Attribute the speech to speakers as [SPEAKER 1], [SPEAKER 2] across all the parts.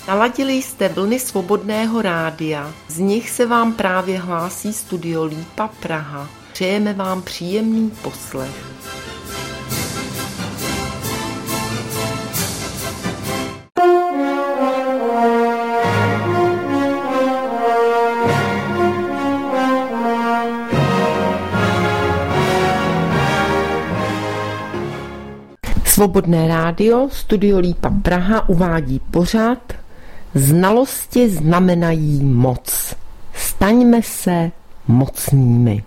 [SPEAKER 1] Naladili jste vlny Svobodného rádia, z nich se vám právě hlásí Studio Lípa Praha. Přejeme vám příjemný poslech. Svobodné rádio, Studio Lípa Praha uvádí pořad Znalosti znamenají moc. Staňme se mocnými.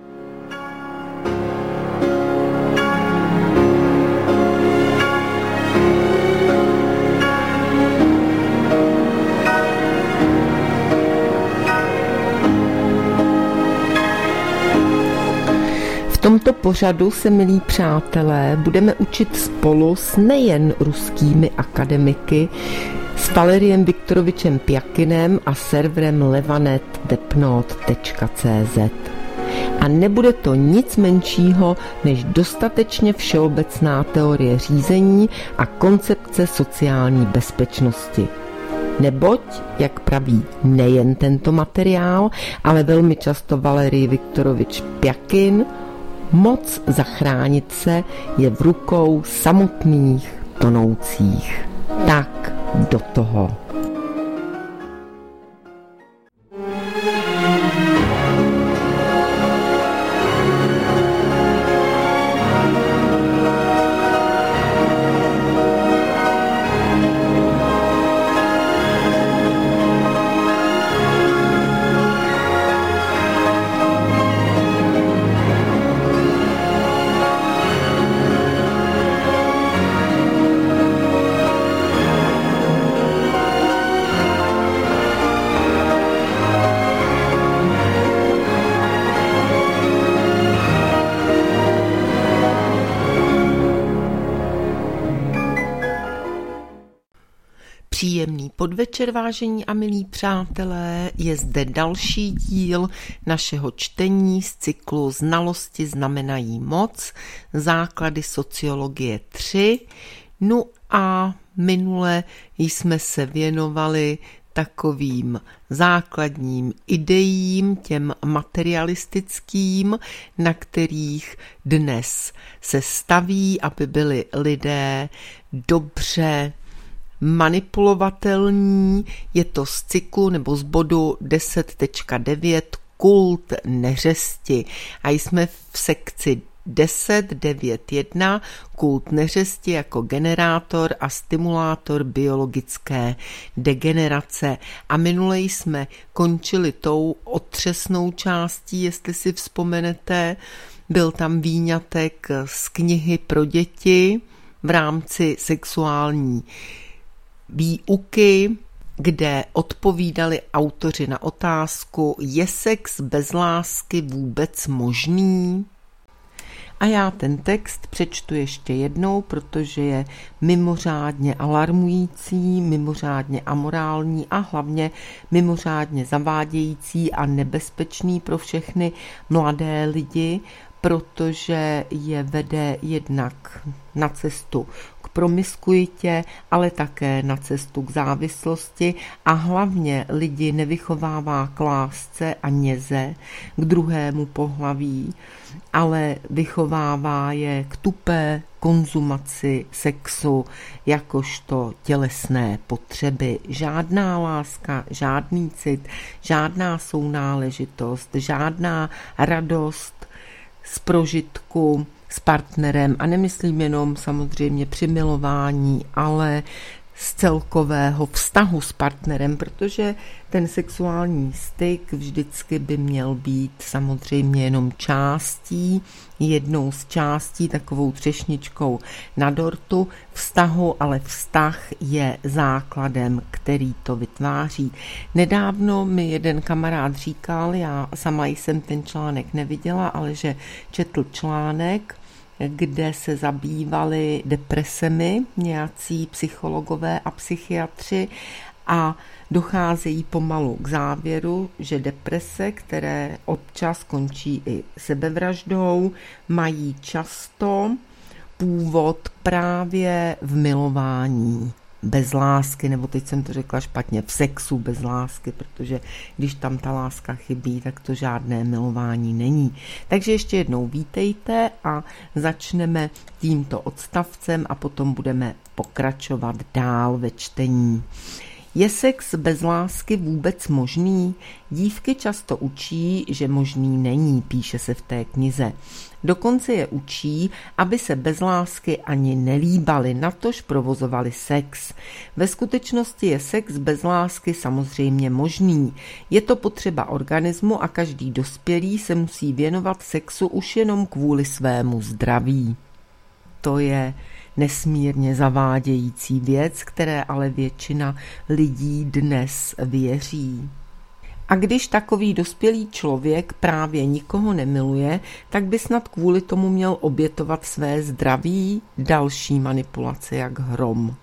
[SPEAKER 1] V tomto pořadu se, milí přátelé, budeme učit spolu s nejen ruskými akademiky, s Valeriem Viktorovičem Pjakinem a serverem levanet.depnot.cz. A nebude to nic menšího než dostatečně všeobecná teorie řízení a koncepce sociální bezpečnosti. Neboť, jak praví nejen tento materiál, ale velmi často Valerij Viktorovič Pjakin, moc zachránit se je v rukou samotných tonoucích. Tak do toho. Příjemný podvečer, vážení a milí přátelé, je zde další díl našeho čtení z cyklu Znalosti znamenají moc, základy sociologie 3. No a minule jsme se věnovali takovým základním ideím, těm materialistickým, na kterých dnes se staví, aby byli lidé dobře manipulovatelní. Je to z cyklu nebo z bodu 10.9 Kult neřesti a jsme v sekci 10.9.1 Kult neřesti jako generátor a stimulátor biologické degenerace. A minule jsme končili tou otřesnou částí, jestli si vzpomenete, byl tam výňatek z knihy pro děti v rámci sexuální výuky, kde odpovídali autoři na otázku: je sex bez lásky vůbec možný? A já ten text přečtu ještě jednou, protože je mimořádně alarmující, mimořádně amorální a hlavně mimořádně zavádějící a nebezpečný pro všechny mladé lidi, protože je vede jednak na cestu k promiskuitě, ale také na cestu k závislosti a hlavně lidi nevychovává k lásce a něze k druhému pohlaví, ale vychovává je k tupé konzumaci sexu jakožto tělesné potřeby. Žádná láska, žádný cit, žádná sounáležitost, žádná radost z prožitku s partnerem, a nemyslím jenom samozřejmě při milování, ale z celkového vztahu s partnerem, protože ten sexuální styk vždycky by měl být samozřejmě jenom částí, jednou z částí, takovou třešničkou na dortu vztahu, ale vztah je základem, který to vytváří. Nedávno mi jeden kamarád říkal, já sama jsem ten článek neviděla, ale že četl článek, kde se zabývali depresemi nějací psychologové a psychiatři a docházejí pomalu k závěru, že deprese, které občas končí i sebevraždou, mají často původ právě v milování. bez lásky, nebo teď jsem to řekla špatně, v sexu bez lásky, protože když tam ta láska chybí, tak to žádné milování není. Takže ještě jednou vítejte a začneme tímto odstavcem a potom budeme pokračovat dál ve čtení. Je sex bez lásky vůbec možný? Dívky často učí, že možný není, píše se v té knize. Dokonce je učí, aby se bez lásky ani nelíbali, natož provozovali sex. Ve skutečnosti je sex bez lásky samozřejmě možný. Je to potřeba organismu a každý dospělý se musí věnovat sexu už jenom kvůli svému zdraví. To je nesmírně zavádějící věc, které ale většina lidí dnes věří. A když takový dospělý člověk právě nikoho nemiluje, tak by snad kvůli tomu měl obětovat své zdraví, další manipulace jak hrom.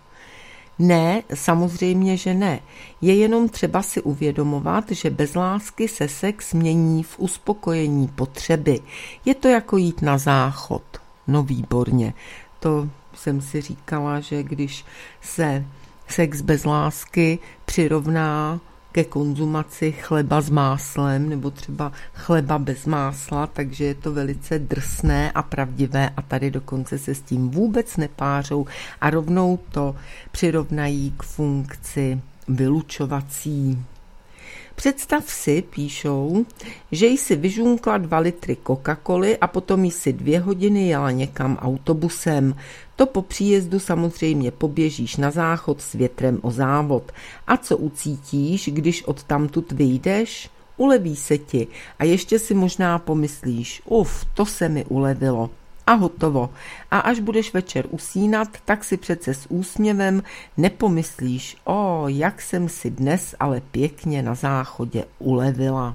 [SPEAKER 1] Ne, samozřejmě, že ne. Je jenom třeba si uvědomovat, že bez lásky se sex mění v uspokojení potřeby. Je to jako jít na záchod. No výborně. To jsem si říkala, že když se sex bez lásky přirovná ke konzumaci chleba s máslem nebo třeba chleba bez másla, takže je to velice drsné a pravdivé a tady dokonce se s tím vůbec nepářou a rovnou to přirovnají k funkci vylučovací. Představ si, píšou, že jsi vyžunkla 2 litry Coca-Coly a potom jsi 2 hodiny jela někam autobusem. To po příjezdu samozřejmě poběžíš na záchod s větrem o závod. A co ucítíš, když odtamtud vyjdeš? Uleví se ti a ještě si možná pomyslíš, to se mi ulevilo. A hotovo. A až budeš večer usínat, tak si přece s úsměvem nepomyslíš, jak jsem si dnes ale pěkně na záchodě ulevila.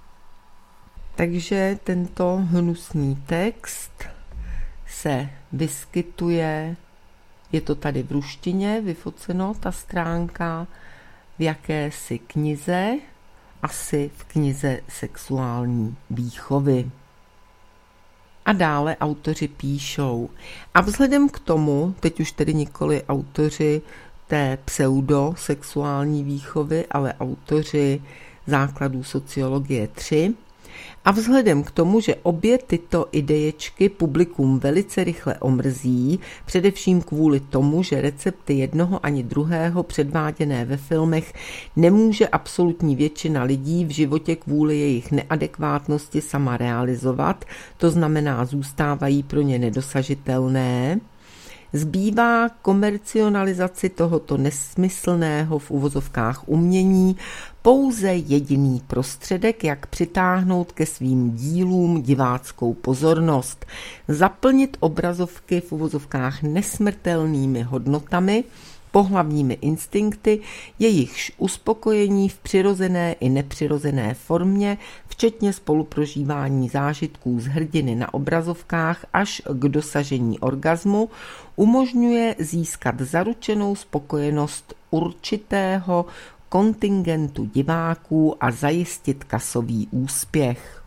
[SPEAKER 1] Takže tento hnusný text se vyskytuje, je to tady v ruštině vyfoceno, ta stránka, v jakési knize, asi v knize sexuální výchovy. A dále autoři píšou. A vzhledem k tomu, teď už tedy nikoli autoři té pseudosexuální výchovy, ale autoři základů sociologie 3, a vzhledem k tomu, že obě tyto ideječky publikum velice rychle omrzí, především kvůli tomu, že recepty jednoho ani druhého předváděné ve filmech nemůže absolutní většina lidí v životě kvůli jejich neadekvátnosti sama realizovat, to znamená zůstávají pro ně nedosažitelné, zbývá komercionalizaci tohoto nesmyslného v uvozovkách umění pouze jediný prostředek, jak přitáhnout ke svým dílům diváckou pozornost, zaplnit obrazovky v uvozovkách nesmrtelnými hodnotami, pohlavními instinkty, jejichž uspokojení v přirozené i nepřirozené formě, včetně spoluprožívání zážitků z hrdiny na obrazovkách až k dosažení orgazmu, umožňuje získat zaručenou spokojenost určitého kontingentu diváků a zajistit kasový úspěch.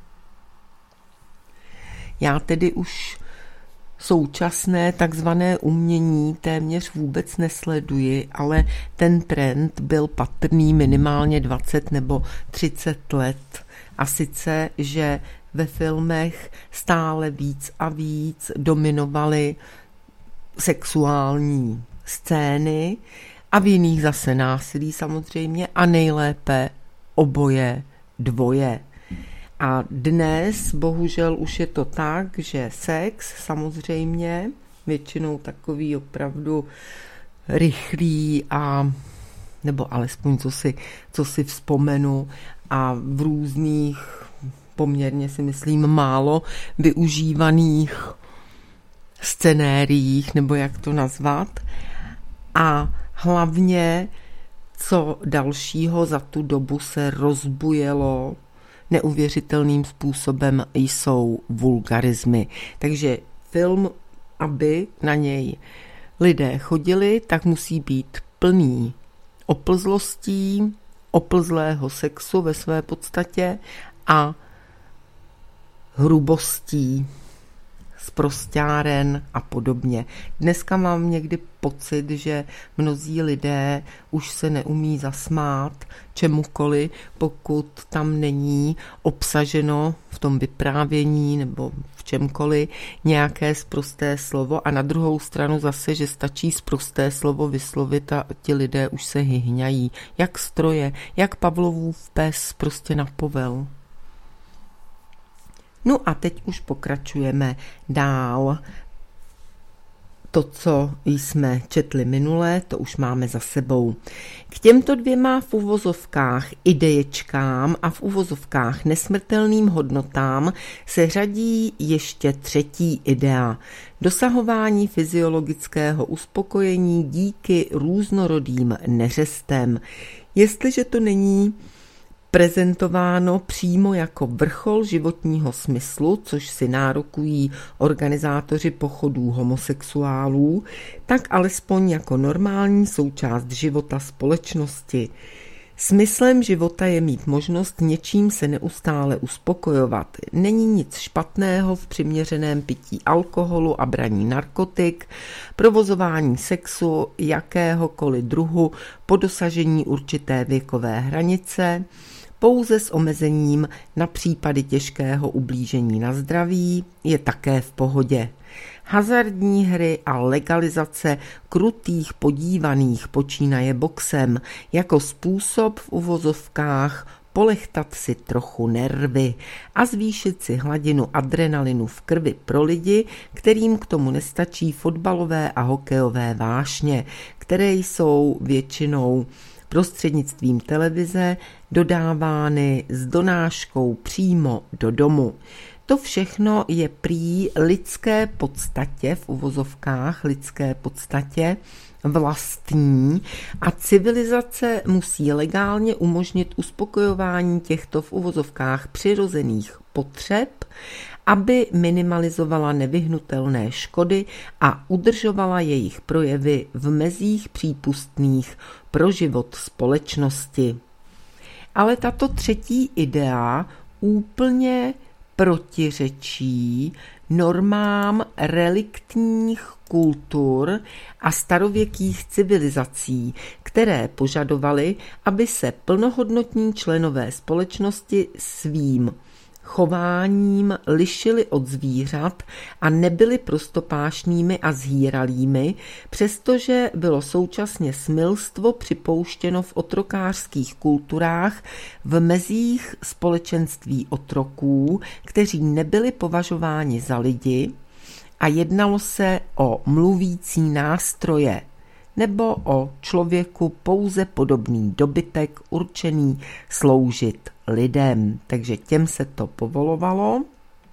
[SPEAKER 1] Já tedy už současné takzvané umění téměř vůbec nesleduji, ale ten trend byl patrný minimálně 20 nebo 30 let. A sice, že ve filmech stále víc a víc dominovaly sexuální scény a v jiných zase násilí samozřejmě a nejlépe oboje dvoje. A dnes bohužel už je to tak, že sex samozřejmě, většinou takový opravdu rychlý a nebo alespoň co si vzpomenu a v různých poměrně si myslím málo využívaných scenériích, nebo jak to nazvat. A hlavně, co dalšího za tu dobu se rozbujelo neuvěřitelným způsobem, jsou vulgarizmy. Takže film, aby na něj lidé chodili, tak musí být plný oplzlostí, oplzlého sexu ve své podstatě a hrubostí, sprosťáren a podobně. Dneska mám někdy pocit, že mnozí lidé už se neumí zasmát čemukoliv, pokud tam není obsaženo v tom vyprávění nebo v čemkoliv nějaké sprosté slovo, a na druhou stranu zase, že stačí sprosté slovo vyslovit a ti lidé už se hyhňají, jak stroje, jak Pavlovův pes prostě na povel. No a teď už pokračujeme dál. To, co jsme četli minule, to už máme za sebou. K těmto dvěma v uvozovkách ideječkám a v uvozovkách nesmrtelným hodnotám se řadí ještě třetí idea. Dosahování fyziologického uspokojení díky různorodým neřestem. Jestliže to není prezentováno přímo jako vrchol životního smyslu, což si nárokují organizátoři pochodů homosexuálů, tak alespoň jako normální součást života společnosti. Smyslem života je mít možnost něčím se neustále uspokojovat. Není nic špatného v přiměřeném pití alkoholu a braní narkotik, provozování sexu jakéhokoliv druhu po dosažení určité věkové hranice, pouze s omezením na případy těžkého ublížení na zdraví je také v pohodě. Hazardní hry a legalizace krutých podívaných počínaje boxem jako způsob v uvozovkách polechtat si trochu nervy a zvýšit si hladinu adrenalinu v krvi pro lidi, kterým k tomu nestačí fotbalové a hokejové vášně, které jsou většinou prostřednictvím televize dodávány s donáškou přímo do domu. To všechno je prý lidské podstatě, v uvozovkách lidské podstatě vlastní, a civilizace musí legálně umožnit uspokojování těchto v uvozovkách přirozených potřeb, aby minimalizovala nevyhnutelné škody a udržovala jejich projevy v mezích přípustných pro život společnosti. Ale tato třetí idea úplně protiřečí normám reliktních kultur a starověkých civilizací, které požadovaly, aby se plnohodnotní členové společnosti svým chováním lišili od zvířat a nebyli prostopášnými a zhýralými, přestože bylo současně smilstvo připouštěno v otrokářských kulturách v mezích společenství otroků, kteří nebyli považováni za lidi, a jednalo se o mluvící nástroje nebo o člověku pouze podobný dobytek určený sloužit lidem. Takže těm se to povolovalo,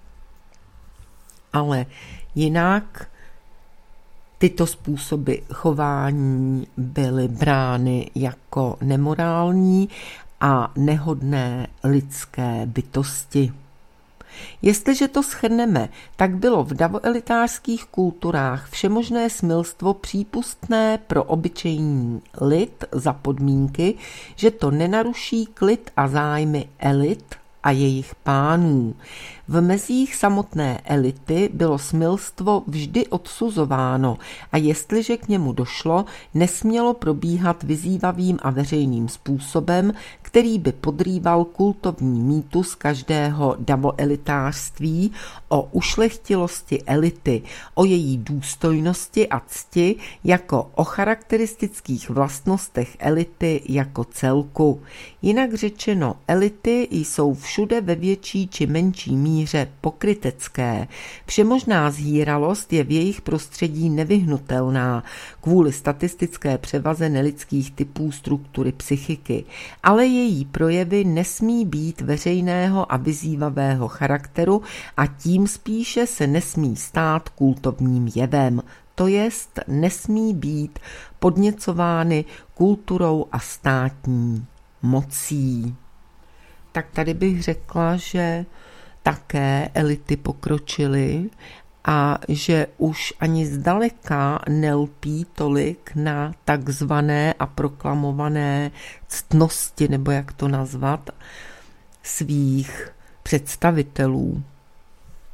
[SPEAKER 1] ale jinak tyto způsoby chování byly brány jako nemorální a nehodné lidské bytosti. Jestliže to shrneme, tak bylo v davoelitářských kulturách všemožné smilstvo přípustné pro obyčejný lid za podmínky, že to nenaruší klid a zájmy elit a jejich pánů. V mezích samotné elity bylo smilstvo vždy odsuzováno a jestliže k němu došlo, nesmělo probíhat vyzývavým a veřejným způsobem, který by podrýval kultovní mýtus každého davoelitářství o ušlechtilosti elity, o její důstojnosti a cti jako o charakteristických vlastnostech elity jako celku. Jinak řečeno, elity jsou všude ve větší či menší míře pokrytecké. Všemožná zhýralost je v jejich prostředí nevyhnutelná kvůli statistické převaze nelidských typů struktury psychiky, ale její projevy nesmí být veřejného a vyzývavého charakteru a tím spíše se nesmí stát kultovním jevem, to jest nesmí být podněcovány kulturou a státní mocí. Tak tady bych řekla, že také elity pokročily a že už ani zdaleka nelpí tolik na takzvané a proklamované ctnosti, nebo jak to nazvat, svých představitelů.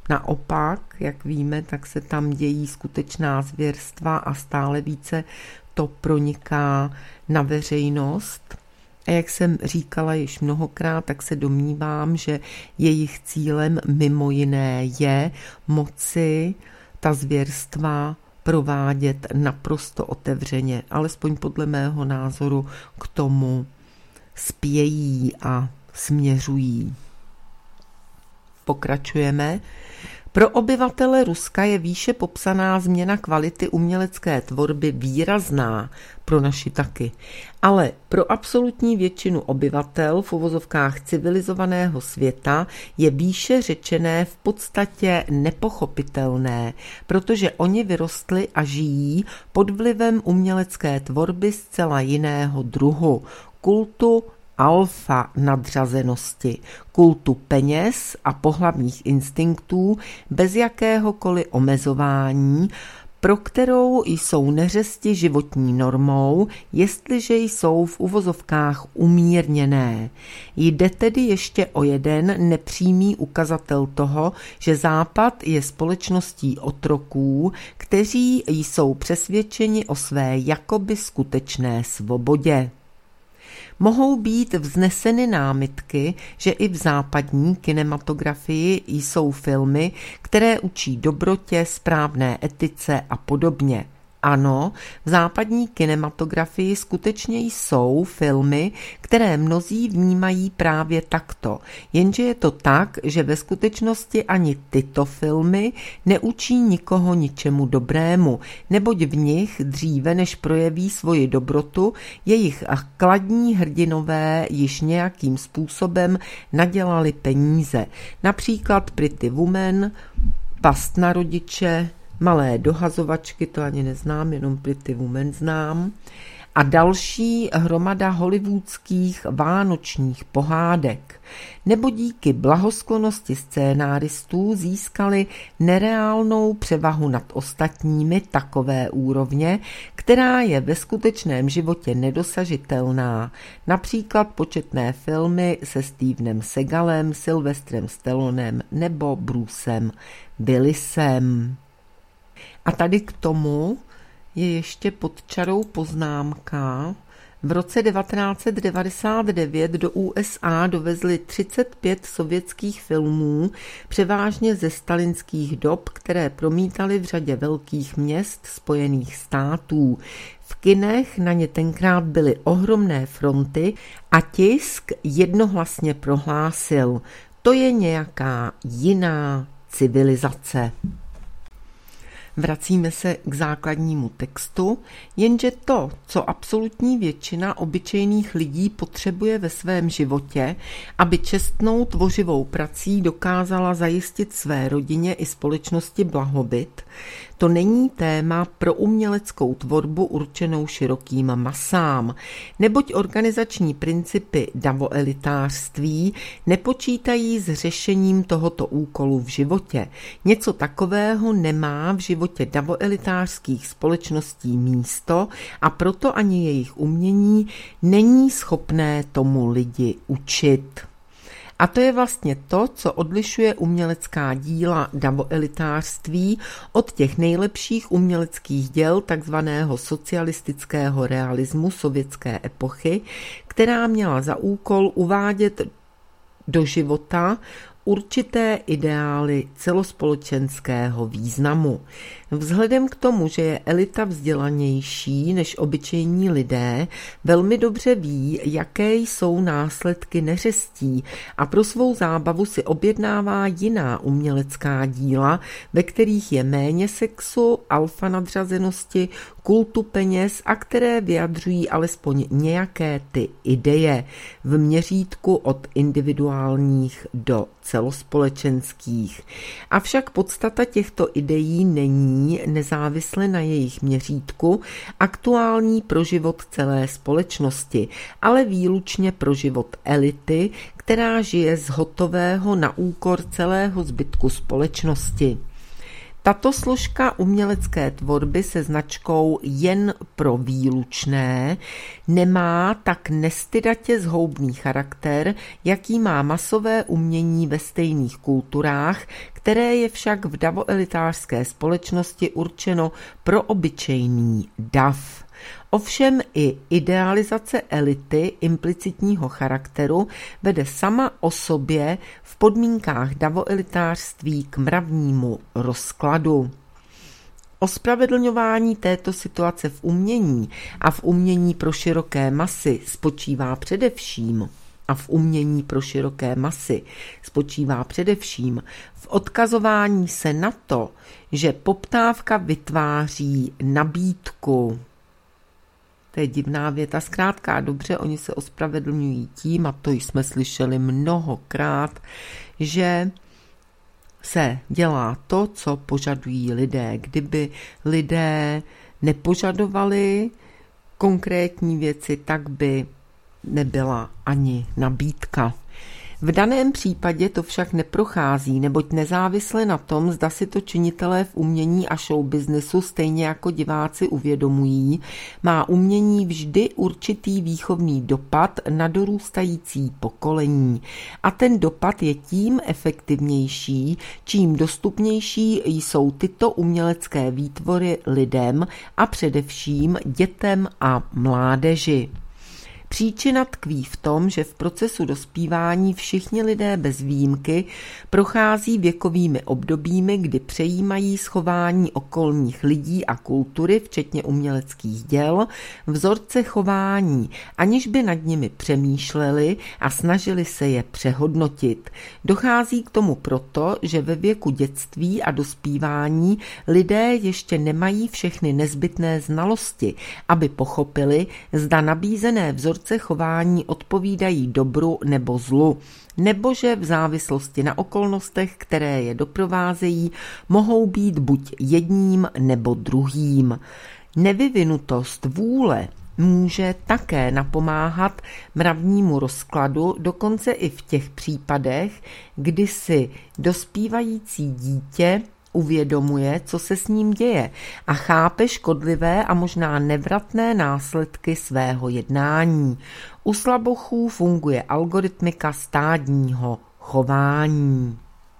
[SPEAKER 1] Naopak, jak víme, tak se tam dějí skutečná zvěrstva a stále více to proniká na veřejnost. A jak jsem říkala již mnohokrát, tak se domnívám, že jejich cílem mimo jiné je moci ta zvěrstva provádět naprosto otevřeně, alespoň podle mého názoru k tomu spějí a směřují. Pokračujeme. Pro obyvatele Ruska je výše popsaná změna kvality umělecké tvorby výrazná, pro naši taky, ale pro absolutní většinu obyvatel v uvozovkách civilizovaného světa je výše řečené v podstatě nepochopitelné, protože oni vyrostli a žijí pod vlivem umělecké tvorby zcela jiného druhu, kultu alfa nadřazenosti, kultu peněz a pohlavních instinktů bez jakéhokoliv omezování, pro kterou jsou neřesti životní normou, jestliže jsou v uvozovkách umírněné. Jde tedy ještě o jeden nepřímý ukazatel toho, že Západ je společností otroků, kteří jsou přesvědčeni o své jakoby skutečné svobodě. Mohou být vzneseny námitky, že i v západní kinematografii jsou filmy, které učí dobrotě, správné etice a podobně. Ano, v západní kinematografii skutečně jsou filmy, které mnozí vnímají právě takto, jenže je to tak, že ve skutečnosti ani tyto filmy neučí nikoho ničemu dobrému, neboť v nich dříve než projeví svoji dobrotu, jejich kladní hrdinové již nějakým způsobem nadělali peníze. Například Pretty Woman, Past na rodiče, Malé dohazovačky, to ani neznám, jenom Pretty Woman znám, a další hromada hollywoodských vánočních pohádek, nebo díky blahosklonosti scénáristů získali nereálnou převahu nad ostatními takové úrovně, která je ve skutečném životě nedosažitelná, například početné filmy se Stevenem Segalem, Sylvestrem Stallonem nebo Brucem Willisem. A tady k tomu je ještě pod čarou poznámka. V roce 1999 do USA dovezli 35 sovětských filmů, převážně ze stalinských dob, které promítaly v řadě velkých měst Spojených států. V kinech na ně tenkrát byly ohromné fronty a tisk jednohlasně prohlásil: to je nějaká jiná civilizace. Vracíme se k základnímu textu, jenže to, co absolutní většina obyčejných lidí potřebuje ve svém životě, aby čestnou tvořivou prací dokázala zajistit své rodině i společnosti blahobyt, to není téma pro uměleckou tvorbu určenou širokým masám, neboť organizační principy davoelitářství nepočítají s řešením tohoto úkolu v životě. Něco takového nemá v životě davoelitářských společností místo a proto ani jejich umění není schopné tomu lidi učit. A to je vlastně to, co odlišuje umělecká díla davoelitářství od těch nejlepších uměleckých děl takzvaného socialistického realismu sovětské epochy, která měla za úkol uvádět do života určité ideály celospolečenského významu. Vzhledem k tomu, že je elita vzdělanější než obyčejní lidé, velmi dobře ví, jaké jsou následky neřestí a pro svou zábavu si objednává jiná umělecká díla, ve kterých je méně sexu, alfa nadřazenosti, kultu peněz a které vyjadřují alespoň nějaké ty ideje v měřítku od individuálních do celospolečenských. Avšak podstata těchto ideí není nezávisle na jejich měřítku aktuální pro život celé společnosti, ale výlučně pro život elity, která žije z hotového na úkor celého zbytku společnosti. Tato složka umělecké tvorby se značkou jen pro výlučné nemá tak nestydatě zhoubný charakter, jaký má masové umění ve stejných kulturách, které je však v davoelitářské společnosti určeno pro obyčejný dav. Ovšem i idealizace elity implicitního charakteru vede sama o sobě v podmínkách davoelitářství k mravnímu rozkladu. Ospravedlňování této situace v umění a v umění pro široké masy spočívá především v odkazování se na to, že poptávka vytváří nabídku. To je divná věta, zkrátka dobře, oni se ospravedlňují tím, a to jsme slyšeli mnohokrát, že se dělá to, co požadují lidé. Kdyby lidé nepožadovali konkrétní věci, tak by nebyla ani nabídka. V daném případě to však neprochází, neboť nezávisle na tom, zda si to činitelé v umění a showbiznesu stejně jako diváci uvědomují, má umění vždy určitý výchovný dopad na dorůstající pokolení. A ten dopad je tím efektivnější, čím dostupnější jsou tyto umělecké výtvory lidem a především dětem a mládeži. Příčina tkví v tom, že v procesu dospívání všichni lidé bez výjimky prochází věkovými obdobími, kdy přejímají schování okolních lidí a kultury, včetně uměleckých děl, vzorce chování, aniž by nad nimi přemýšleli a snažili se je přehodnotit. Dochází k tomu proto, že ve věku dětství a dospívání lidé ještě nemají všechny nezbytné znalosti, aby pochopili, zda nabízené vzorce chování odpovídají dobru nebo zlu, nebo že v závislosti na okolnostech, které je doprovázejí, mohou být buď jedním nebo druhým. Nevyvinutost vůle může také napomáhat mravnímu rozkladu, dokonce i v těch případech, kdy si dospívající dítě uvědomuje, co se s ním děje a chápe škodlivé a možná nevratné následky svého jednání. U slabochů funguje algoritmika stádního chování.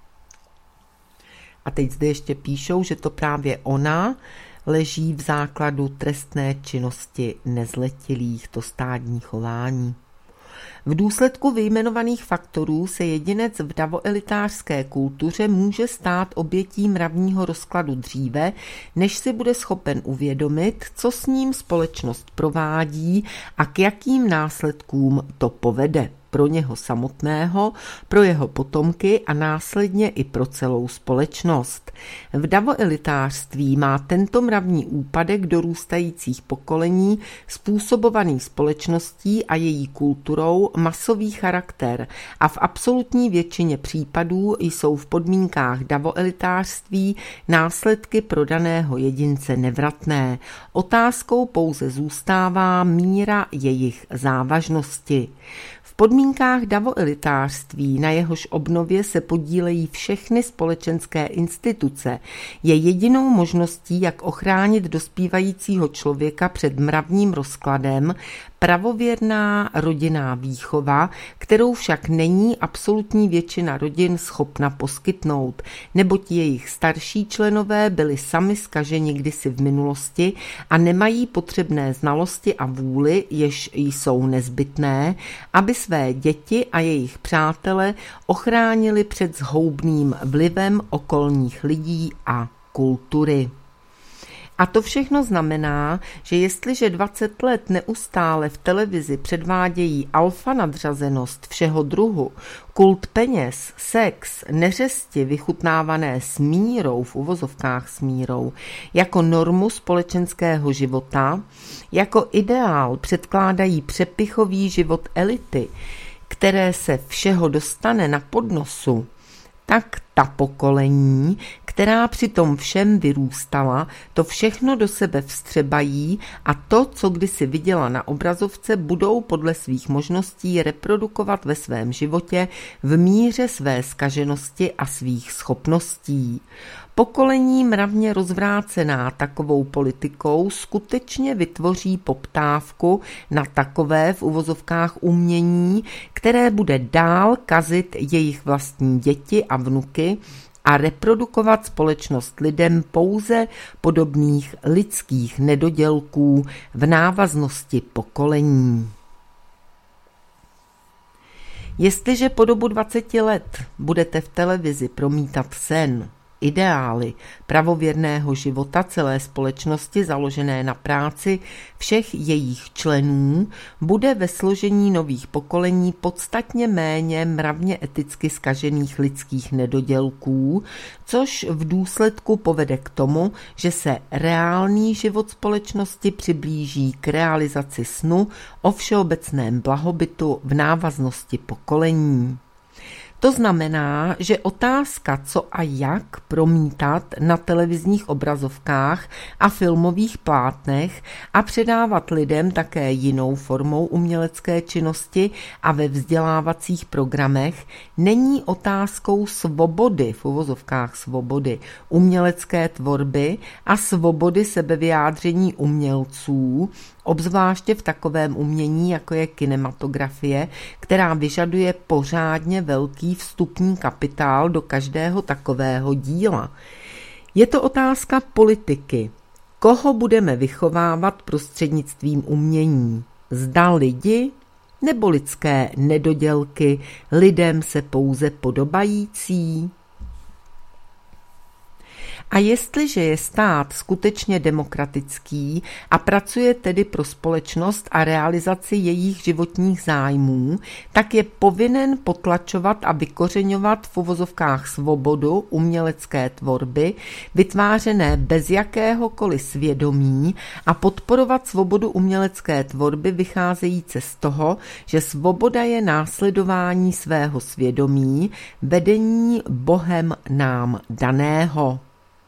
[SPEAKER 1] A teď zde ještě píšou, že to právě ona leží v základu trestné činnosti nezletilých, to stádní chování. V důsledku vyjmenovaných faktorů se jedinec v davoelitářské kultuře může stát obětí mravního rozkladu dříve, než si bude schopen uvědomit, co s ním společnost provádí a k jakým následkům to povede pro něho samotného, pro jeho potomky a následně i pro celou společnost. V davoelitářství má tento mravní úpadek dorůstajících pokolení způsobovaný společností a její kulturou masový charakter a v absolutní většině případů jsou v podmínkách davoelitářství následky pro daného jedince nevratné. Otázkou pouze zůstává míra jejich závažnosti. V podmínkách davoelitářství, na jehož obnově se podílejí všechny společenské instituce, je jedinou možností, jak ochránit dospívajícího člověka před mravním rozkladem, pravověrná rodinná výchova, kterou však není absolutní většina rodin schopna poskytnout, neboť jejich starší členové byli sami zkaženi kdysi v minulosti a nemají potřebné znalosti a vůli, jež jsou nezbytné, aby své děti a jejich přátele ochránili před zhoubným vlivem okolních lidí a kultury. A to všechno znamená, že jestliže 20 let neustále v televizi předvádějí alfa nadřazenost všeho druhu, kult peněz, sex, neřesti vychutnávané smírou, v uvozovkách smírou, jako normu společenského života, jako ideál předkládají přepichový život elity, které se všeho dostane na podnosu, tak ta pokolení, která při tom všem vyrůstala, to všechno do sebe vstřebají a to, co kdysi viděla na obrazovce, budou podle svých možností reprodukovat ve svém životě v míře své zkaženosti a svých schopností. Pokolení mravně rozvrácená takovou politikou skutečně vytvoří poptávku na takové v uvozovkách umění, které bude dál kazit jejich vlastní děti a vnuky a reprodukovat společnost lidem pouze podobných lidských nedodělků v návaznosti pokolení. Jestliže po dobu 20 let budete v televizi promítat sen, ideály pravověrného života celé společnosti založené na práci všech jejich členů, bude ve složení nových pokolení podstatně méně mravně eticky zkažených lidských nedodělků, což v důsledku povede k tomu, že se reálný život společnosti přiblíží k realizaci snu o všeobecném blahobytu v návaznosti pokolení. To znamená, že otázka, co a jak promítat na televizních obrazovkách a filmových plátnech a předávat lidem také jinou formou umělecké činnosti a ve vzdělávacích programech, není otázkou svobody, v uvozovkách svobody, umělecké tvorby a svobody sebevyjádření umělců, obzvláště v takovém umění, jako je kinematografie, která vyžaduje pořádně velký vstupní kapitál do každého takového díla. Je to otázka politiky. Koho budeme vychovávat prostřednictvím umění? Zda lidi nebo lidské nedodělky, lidem se pouze podobající? A jestliže je stát skutečně demokratický a pracuje tedy pro společnost a realizaci jejich životních zájmů, tak je povinen potlačovat a vykořeňovat v uvozovkách svobodu umělecké tvorby, vytvářené bez jakéhokoliv svědomí, a podporovat svobodu umělecké tvorby vycházející z toho, že svoboda je následování svého svědomí, vedení Bohem nám daného.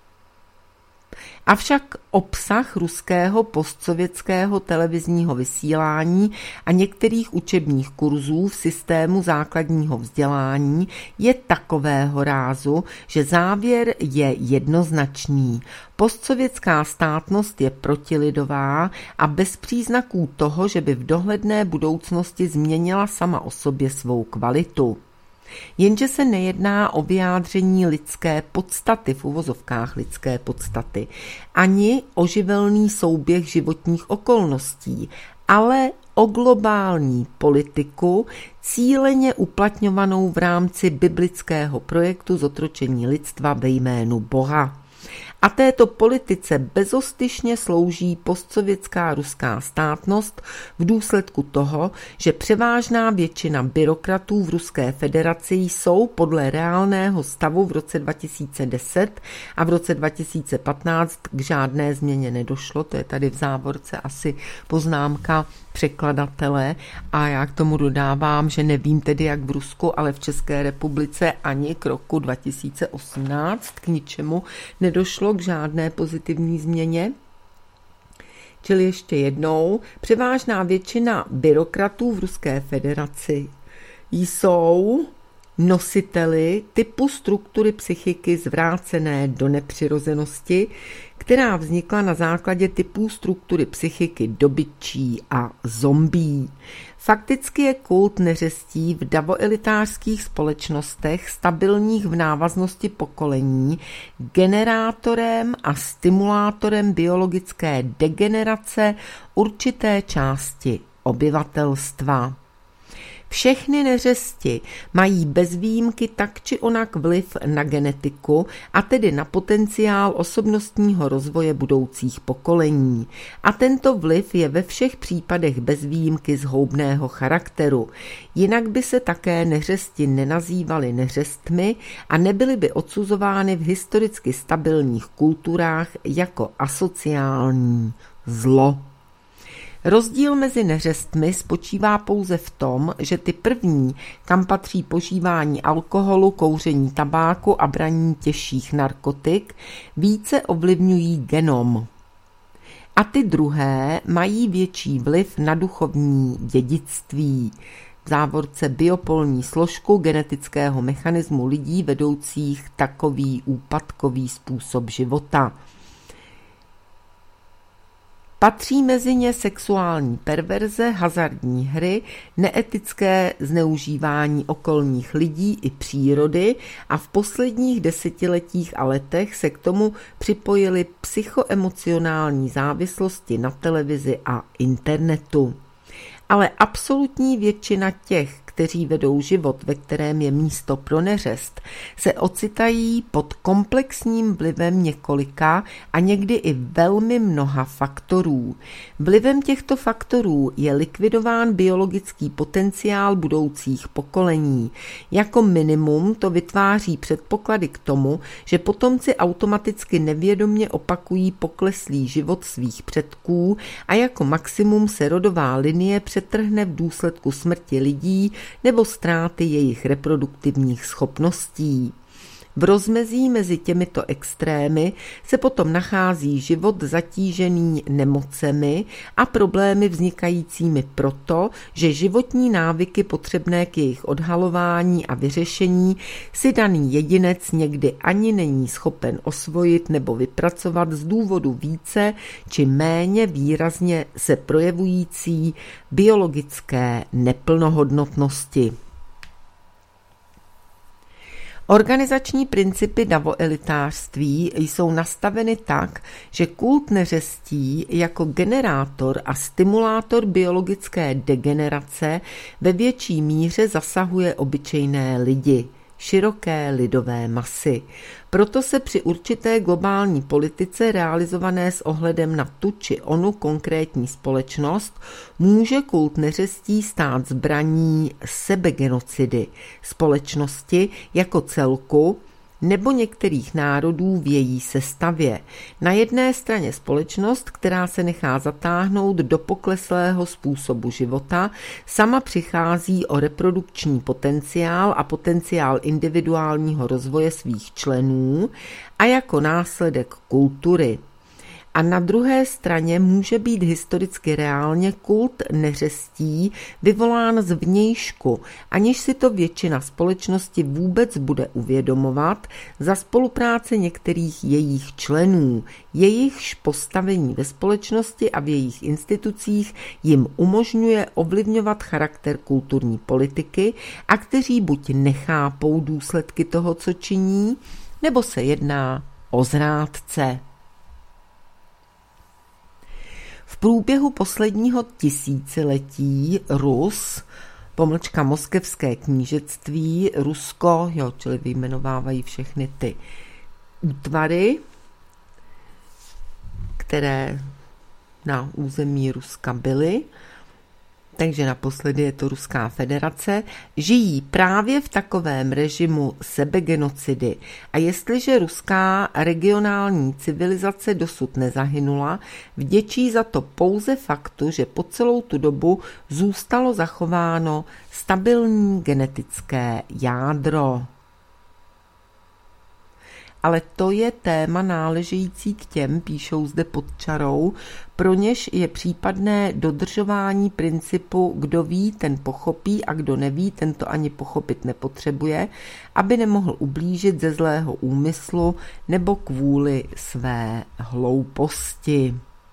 [SPEAKER 1] Avšak obsah ruského postsovětského televizního vysílání a některých učebních kurzů v systému základního vzdělání je takového rázu, že závěr je jednoznačný. Postsovětská státnost je protilidová a bez příznaků toho, že by v dohledné budoucnosti změnila sama o sobě svou kvalitu. Jenže se nejedná o vyjádření lidské podstaty, v uvozovkách lidské podstaty, ani o živelný souběh životních okolností, ale o globální politiku, cíleně uplatňovanou v rámci biblického projektu zotročení lidstva ve jménu Boha. A této politice bezostyšně slouží postsovětská ruská státnost v důsledku toho, že převážná většina byrokratů v Ruské federaci jsou podle reálného stavu v roce 2010 a v roce 2015 k žádné změně nedošlo, to je tady v závorce asi poznámka překladatele, a já k tomu dodávám, že nevím tedy jak v Rusku, ale v České republice ani k roku 2018 k ničemu nedošlo, k žádné pozitivní změně. Čili ještě jednou, převážná většina byrokratů v Ruské federaci jsou nositeli typu struktury psychiky zvrácené do nepřirozenosti, která vznikla na základě typů struktury psychiky dobytčí a zombí. Fakticky je kult neřestí v davoelitářských společnostech stabilních v návaznosti pokolení generátorem a stimulátorem biologické degenerace určité části obyvatelstva. Všechny neřesti mají bez výjimky tak či onak vliv na genetiku, a tedy na potenciál osobnostního rozvoje budoucích pokolení. A tento vliv je ve všech případech bez výjimky zhoubného charakteru. Jinak by se také neřesti nenazývaly neřestmi a nebyly by odsuzovány v historicky stabilních kulturách jako asociální zlo. Rozdíl mezi neřestmi spočívá pouze v tom, že ty první, kam patří požívání alkoholu, kouření tabáku a braní těžších narkotik, více ovlivňují genom. A ty druhé mají větší vliv na duchovní dědictví, v závorce biopolní složku genetického mechanismu lidí vedoucích takový úpadkový způsob života. Patří mezi ně sexuální perverze, hazardní hry, neetické zneužívání okolních lidí i přírody a v posledních desetiletích a letech se k tomu připojily psychoemocionální závislosti na televizi a internetu. Ale absolutní většina těch, kteří vedou život, ve kterém je místo pro neřest, se ocitají pod komplexním vlivem několika a někdy i velmi mnoha faktorů. Vlivem těchto faktorů je likvidován biologický potenciál budoucích pokolení. Jako minimum to vytváří předpoklady k tomu, že potomci automaticky nevědomě opakují pokleslý život svých předků a jako maximum se rodová linie přetrhne v důsledku smrti lidí nebo ztráty jejich reproduktivních schopností. V rozmezí mezi těmito extrémy se potom nachází život zatížený nemocemi a problémy vznikajícími proto, že životní návyky potřebné k jejich odhalování a vyřešení si daný jedinec někdy ani není schopen osvojit nebo vypracovat z důvodu více či méně výrazně se projevující biologické neplnohodnotnosti. Organizační principy davoelitářství jsou nastaveny tak, že kult neřestí jako generátor a stimulátor biologické degenerace ve větší míře zasahuje obyčejné lidi, široké lidové masy. Proto se při určité globální politice realizované s ohledem na tu či onu konkrétní společnost může kult neřestí stát zbraní sebegenocidy společnosti jako celku nebo některých národů v její sestavě. Na jedné straně společnost, která se nechá zatáhnout do pokleslého způsobu života, sama přichází o reprodukční potenciál a potenciál individuálního rozvoje svých členů a jako následek kultury. A na druhé straně může být historicky reálně kult neřestí vyvolán zvnějšku, aniž si to většina společnosti vůbec bude uvědomovat, za spolupráce některých jejich členů, jejichž postavení ve společnosti a v jejich institucích jim umožňuje ovlivňovat charakter kulturní politiky a kteří buď nechápou důsledky toho, co činí, nebo se jedná o zrádce. V průběhu posledního tisíciletí Rus, moskevské knížectví, Rusko, čili vyjmenovávají všechny ty útvary, které na území Ruska byly, takže naposledy je to Ruská federace, žijí právě v takovém režimu sebegenocidy. A jestliže ruská regionální civilizace dosud nezahynula, vděčí za to pouze faktu, že po celou tu dobu zůstalo zachováno stabilní genetické jádro. Ale to je téma náležející k těm, píšou zde pod čarou, pro něž je případné dodržování principu kdo ví, ten pochopí a kdo neví, ten to ani pochopit nepotřebuje, aby nemohl ublížit ze zlého úmyslu nebo kvůli své hlouposti.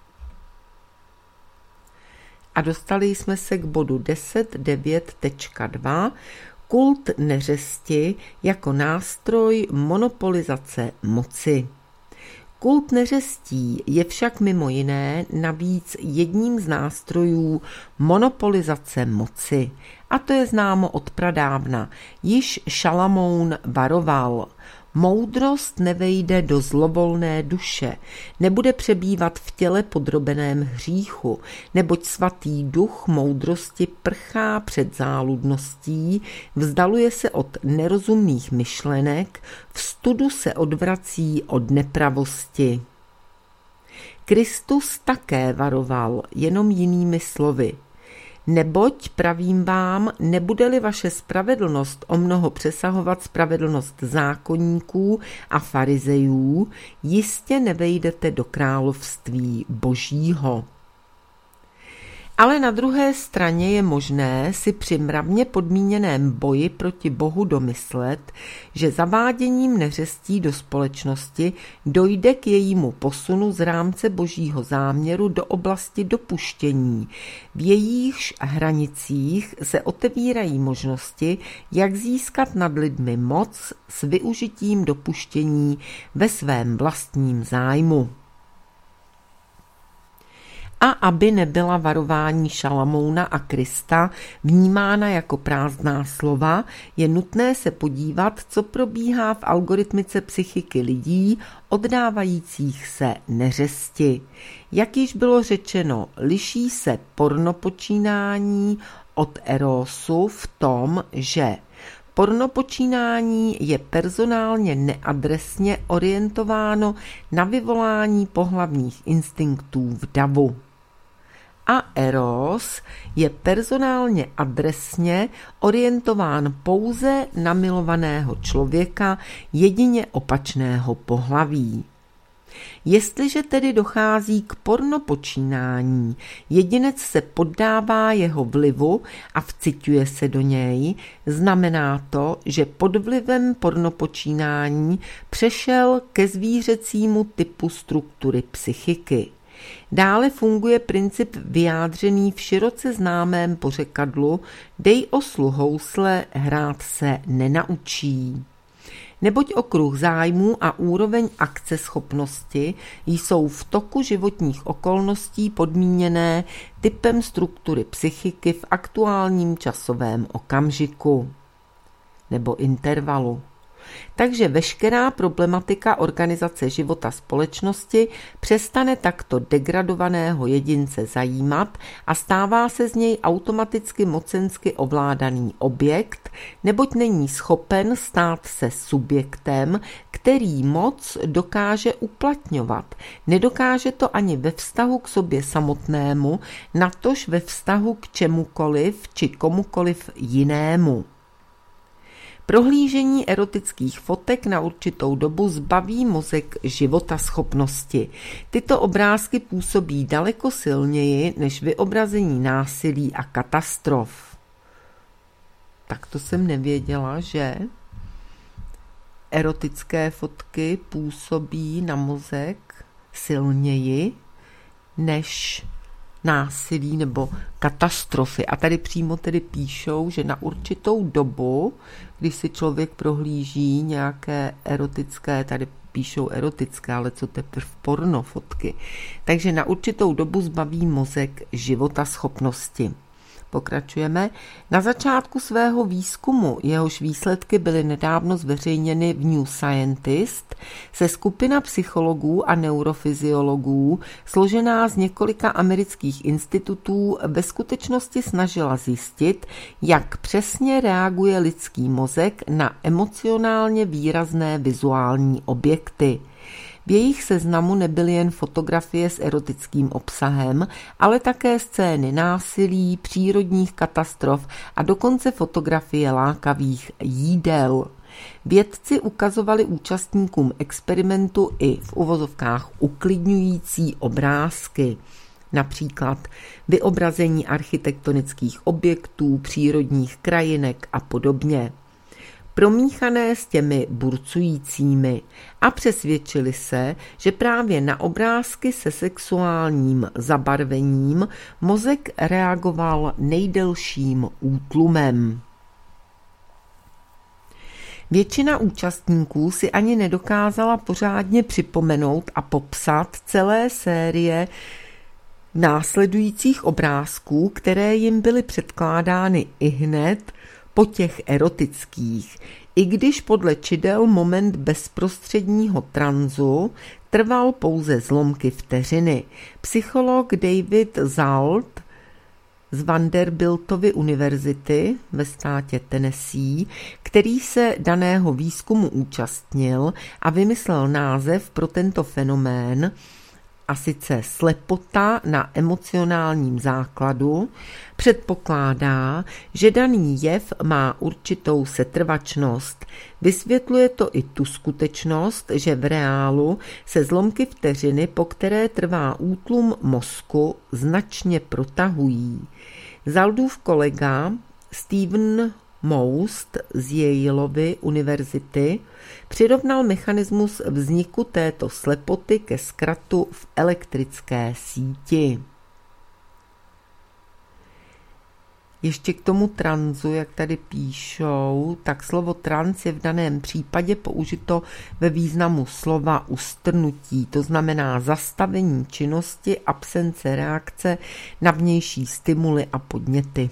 [SPEAKER 1] A dostali jsme se k bodu 10.9.2, kult neřesti jako nástroj monopolizace moci. Kult neřestí je však mimo jiné navíc jedním z nástrojů monopolizace moci. A to je známo od pradávna. Již Šalamoun varoval. Moudrost nevejde do zlovolné duše, nebude přebývat v těle podrobeném hříchu, neboť svatý duch moudrosti prchá před záludností, vzdaluje se od nerozumných myšlenek, v studu se odvrací od nepravosti. Kristus také varoval, jenom jinými slovy. Neboť, pravím vám, nebude-li vaše spravedlnost o mnoho přesahovat spravedlnost zákonníků a farizejů, jistě nevejdete do království Božího. Ale na druhé straně je možné si při mravně podmíněném boji proti Bohu domyslet, že zaváděním neřestí do společnosti dojde k jejímu posunu z rámce Božího záměru do oblasti dopuštění. V jejíchž hranicích se otevírají možnosti, jak získat nad lidmi moc s využitím dopuštění ve svém vlastním zájmu. A aby nebyla varování Šalamouna a Krista vnímána jako prázdná slova, je nutné se podívat, co probíhá v algoritmice psychiky lidí oddávajících se neřesti. Jak již bylo řečeno, liší se pornopočínání od erosu v tom, že pornopočínání je personálně neadresně orientováno na vyvolání pohlavních instinktů v davu. A eros je personálně adresně orientován pouze na milovaného člověka jedině opačného pohlaví. Jestliže tedy dochází k pornopočínání, jedinec se poddává jeho vlivu a vciťuje se do něj, znamená to, že pod vlivem pornopočínání přešel ke zvířecímu typu struktury psychiky. Dále funguje princip vyjádřený v široce známém pořekadlu dej oslu housle, hrát se nenaučí. Neboť okruh zájmů a úroveň akceschopnosti jsou v toku životních okolností podmíněné typem struktury psychiky v aktuálním časovém okamžiku nebo intervalu. Takže veškerá problematika organizace života společnosti přestane takto degradovaného jedince zajímat a stává se z něj automaticky mocensky ovládaný objekt, neboť není schopen stát se subjektem, který moc dokáže uplatňovat. Nedokáže to ani ve vztahu k sobě samotnému, natož ve vztahu k čemukoliv či komukoliv jinému. Prohlížení erotických fotek na určitou dobu zbaví mozek životaschopnosti. Tyto obrázky působí daleko silněji než vyobrazení násilí a katastrof. Tak to jsem nevěděla, že erotické fotky působí na mozek silněji než násilí nebo katastrofy. A tady přímo tedy píšou, že na určitou dobu, když si člověk prohlíží nějaké erotické, tady píšou erotické, ale co teprve porno fotky, takže na určitou dobu zbaví mozek životaschopnosti. Pokračujeme. Na začátku svého výzkumu, jehož výsledky byly nedávno zveřejněny v New Scientist, se skupina psychologů a neurofyziologů, složená z několika amerických institutů, ve skutečnosti snažila zjistit, jak přesně reaguje lidský mozek na emocionálně výrazné vizuální objekty. V jejich seznamu nebyly jen fotografie s erotickým obsahem, ale také scény násilí, přírodních katastrof a dokonce fotografie lákavých jídel. Vědci ukazovali účastníkům experimentu i v uvozovkách uklidňující obrázky, například vyobrazení architektonických objektů, přírodních krajinek a podobně, promíchané s těmi burcujícími, a přesvědčili se, že právě na obrázky se sexuálním zabarvením mozek reagoval nejdelším útlumem. Většina účastníků si ani nedokázala pořádně připomenout a popsat celé série následujících obrázků, které jim byly předkládány ihned po těch erotických, i když podle čidel moment bezprostředního tranzu trval pouze zlomky vteřiny. Psycholog David Zalt z Vanderbiltovy univerzity ve státě Tennessee, který se daného výzkumu účastnil a vymyslel název pro tento fenomén, a sice slepota na emocionálním základu, předpokládá, že daný jev má určitou setrvačnost. Vysvětluje to i tu skutečnost, že v reálu se zlomky vteřiny, po které trvá útlum mozku, značně protahují. Zaldův kolega Stephen Most z Yaleovy univerzity přirovnal mechanismus vzniku této slepoty ke zkratu v elektrické síti. Ještě k tomu transu, jak tady píšou, tak slovo trans je v daném případě použito ve významu slova ustrnutí, to znamená zastavení činnosti, absence reakce na vnější stimuly a podněty.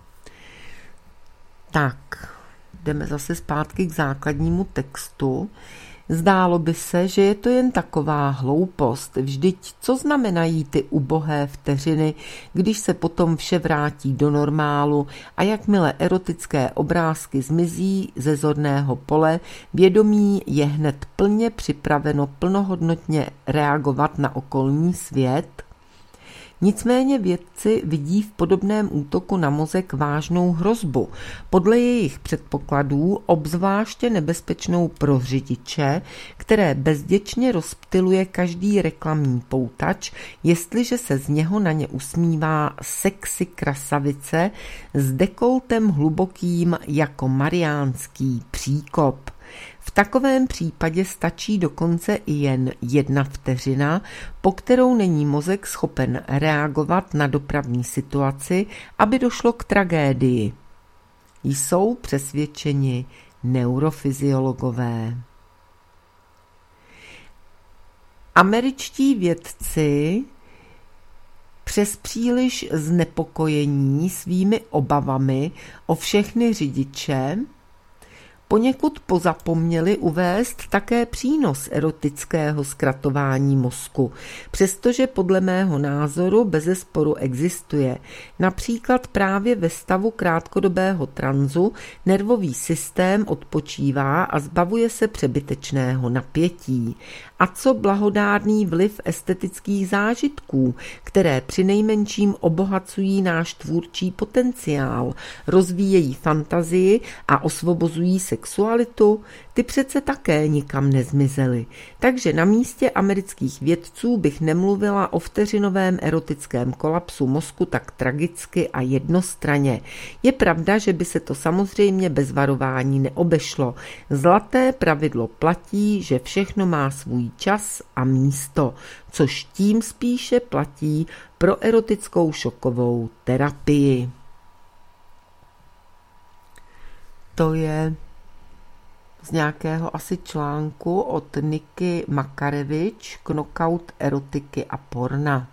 [SPEAKER 1] Tak, jdeme zase zpátky k základnímu textu. Zdálo by se, že je to jen taková hloupost. Vždyť co znamenají ty ubohé vteřiny, když se potom vše vrátí do normálu a jakmile erotické obrázky zmizí ze zorného pole, vědomí je hned plně připraveno plnohodnotně reagovat na okolní svět? Nicméně vědci vidí v podobném útoku na mozek vážnou hrozbu. Podle jejich předpokladů obzvláště nebezpečnou pro řidiče, které bezděčně rozptyluje každý reklamní poutač, jestliže se z něho na ně usmívá sexy krasavice s dekoltem hlubokým jako mariánský příkop. V takovém případě stačí dokonce i jen 1 vteřina, po kterou není mozek schopen reagovat na dopravní situaci, aby došlo k tragédii. Jsou přesvědčeni neurofyziologové. Američtí vědci přes příliš znepokojení svými obavami o všechny řidiče poněkud pozapomněli uvést také přínos erotického zkratování mozku, přestože podle mého názoru bezesporu existuje. Například právě ve stavu krátkodobého transu nervový systém odpočívá a zbavuje se přebytečného napětí. A co blahodárný vliv estetických zážitků, které přinejmenším obohacují náš tvůrčí potenciál, rozvíjejí fantazii a osvobozují sexualitu, ty přece také nikam nezmizely. Takže na místě amerických vědců bych nemluvila o vteřinovém erotickém kolapsu mozku tak tragicky a jednostranně. Je pravda, že by se to samozřejmě bez varování neobešlo. Zlaté pravidlo platí, že všechno má svůj čas a místo, což tím spíše platí pro erotickou šokovou terapii. To je z nějakého asi článku od Niky Makarevič Knockout erotiky a porna.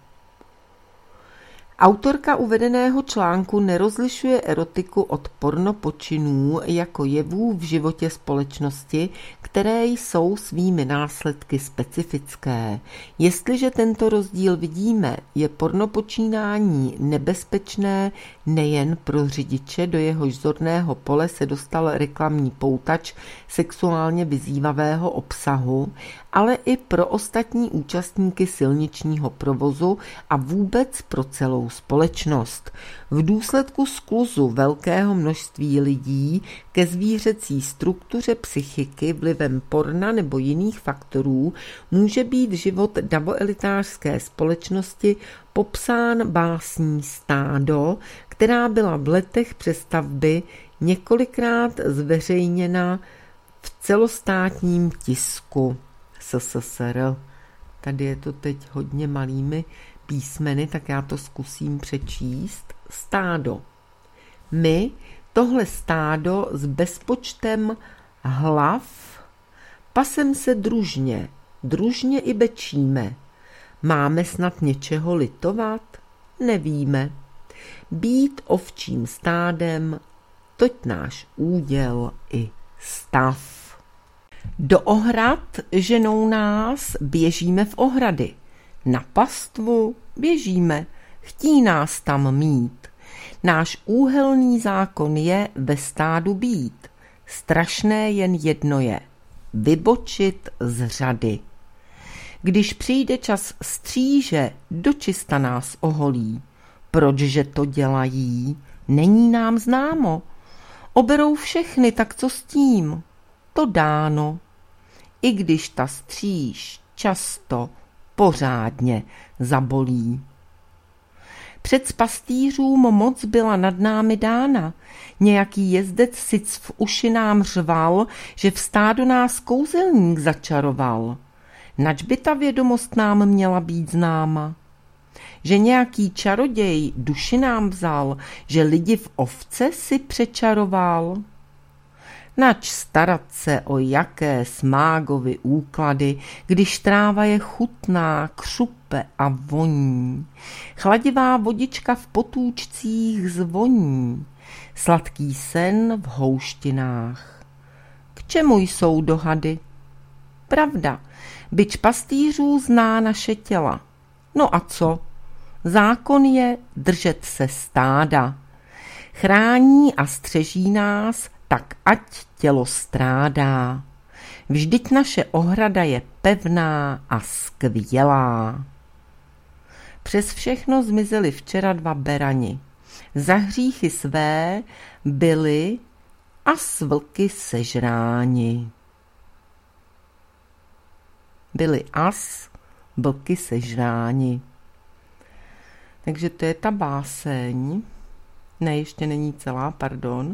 [SPEAKER 1] Autorka uvedeného článku nerozlišuje erotiku od pornopočinů jako jevů v životě společnosti, které jsou svými následky specifické. Jestliže tento rozdíl vidíme, je pornopočínání nebezpečné nejen pro řidiče, do jehož zorného pole se dostal reklamní poutač sexuálně vyzývavého obsahu, ale i pro ostatní účastníky silničního provozu a vůbec pro celou společnost. V důsledku skluzu velkého množství lidí ke zvířecí struktuře psychiky vlivem porna nebo jiných faktorů může být život davoelitářské společnosti popsán básní Stádo, která byla v letech přestavby několikrát zveřejněna v celostátním tisku SSSR. Tady je to teď hodně malými písmeny, tak já to zkusím přečíst. Stádo. My, tohle stádo s bezpočtem hlav, pasem se družně, družně i bečíme. Máme snad něčeho litovat? Nevíme. Být ovčím stádem, toť náš úděl i stav. Do ohrad ženou nás, běžíme v ohrady. Na pastvu běžíme, chtí nás tam mít. Náš úhelný zákon je ve stádu být. Strašné jen jedno je, vybočit z řady. Když přijde čas stříže, dočista nás oholí. Pročže to dělají, není nám známo. Oberou všechny, tak co s tím? To dáno. I když ta stříž často pořádně zabolí. Přec pastýřům moc byla nad námi dána. Nějaký jezdec sic v uši nám řval, že v stádu nás kouzelník začaroval. Nač by ta vědomost nám měla být známa? Že nějaký čaroděj duši nám vzal, že lidi v ovce si přečaroval? Nač starat se o jaké smágovy úklady, když tráva je chutná, křupe a voní. Chladivá vodička v potůčcích zvoní, sladký sen v houštinách. K čemu jsou dohady? Pravda, bič pastýřů zná naše těla. No a co? Zákon je držet se stáda. Chrání a střeží nás, tak ať tělo strádá. Vždyť naše ohrada je pevná a skvělá. Přes všechno zmizeli včera 2 berani. Za hříchy své byli a s vlky sežráni. Byli as, vlky sežráni. Takže to je ta báseň. Ne, ještě není celá, pardon.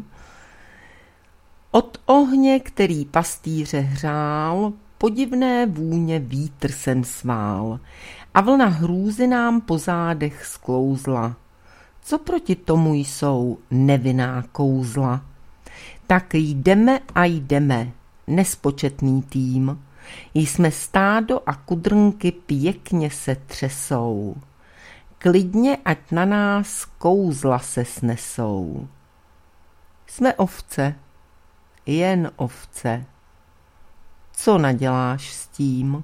[SPEAKER 1] Od ohně, který pastýře hřál, podivné vůně vítr sen svál a vlna hrůzy nám po zádech sklouzla. Co proti tomu jsou nevinná kouzla? Tak jdeme a jdeme, nespočetný tým. Jsme stádo a kudrnky pěkně se třesou. Klidně, ať na nás kouzla se snesou. Jsme ovce, jen ovce. Co naděláš s tím?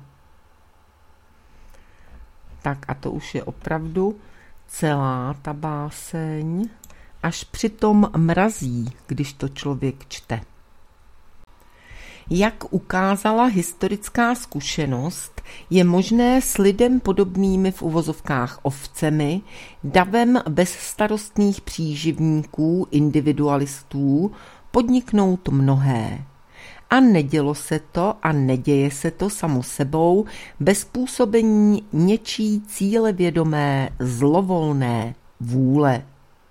[SPEAKER 1] Tak a to už je opravdu celá ta báseň, až přitom mrazí, když to člověk čte. Jak ukázala historická zkušenost, je možné s lidem podobnými v uvozovkách ovcemi, davem bezstarostných příživníků, individualistů, podniknout mnohé. A nedělo se to a neděje se to samo sebou bez působení něčí cílevědomé, zlovolné vůle.